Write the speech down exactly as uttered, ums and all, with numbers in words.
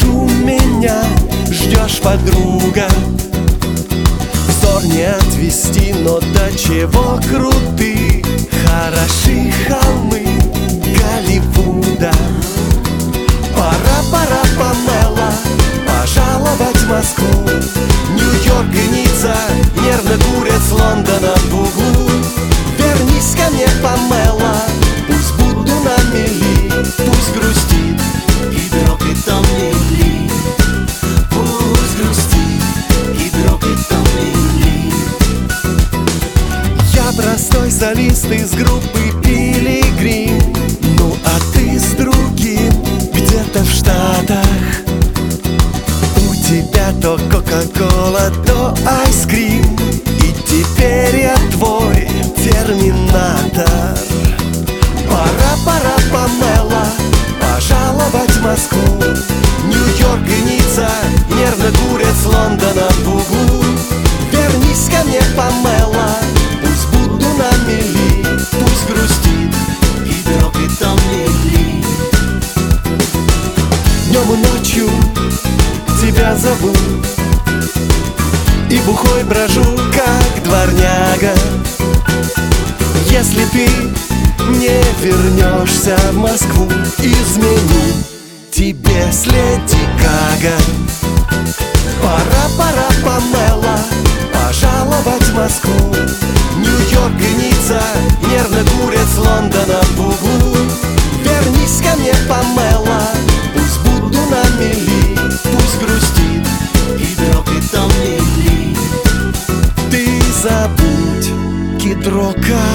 вижу, меня ждешь, подруга. Взор не отвести, но до чего круты, хороши холмы Голливуда. Пора, пора, Памела, пожаловать в Москву. Нью-Йорк и Ницца нервно курят с Лондона в углу. Вернись ко мне, Памела, пусть буду на мели, пусть грустит и дрогнет там мели. Пусть грустит и дрогнет там мели. Я простой солист из группы Пилигрим, ну а ты с другим где-то в Штатах. У тебя то Кока-Кола, то айскрим, и теперь я твой терминатор. Пора, пора, Памела, пожаловать в Москву. Нью-Йорк и Ницца нервно курят с Лондона в углу. Вернись ко мне, Памела, пусть буду на мели, пусть грустит и дрогнет там мели. Днем и ночью тебя зову, и бухой брожу, как дворняга. Если ты не вернешься в Москву, изменю тебе с Леди Гага. Пора, пора, Памела, пожаловать в Москву. Нью-Йорк и Ницца нервно курят с Лондона в углу. Вернись ко мне, Памела, пусть буду на мели, пусть грустит и дрогнет там мели. Ты забудь Кидрока.